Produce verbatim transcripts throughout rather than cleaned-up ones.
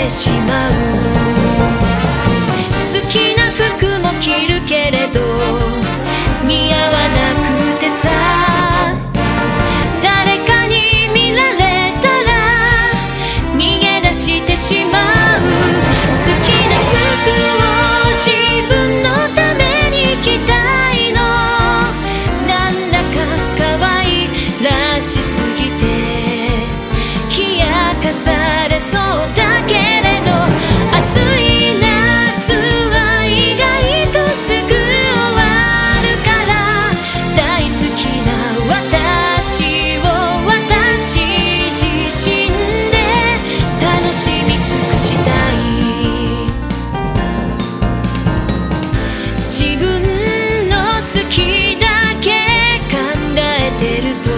てしまう。好きな服も着るけれど似合わなくてさ、誰かに見られたら逃げ出してしまう。好きな服を自分のために着たいの、なんだか可愛らしすぎて冷やかされそうだけれど、暑い夏は意外とすぐ終わるから、大好きな私を私自身で楽しみ尽くしたい。自分の好きだけ考えてると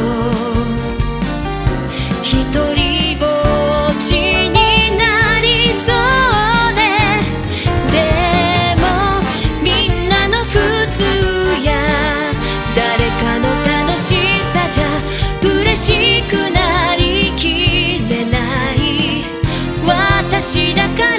一人ぼっちになりそうで、でもみんなの普通や誰かの楽しさじゃ嬉しくなりきれない私だから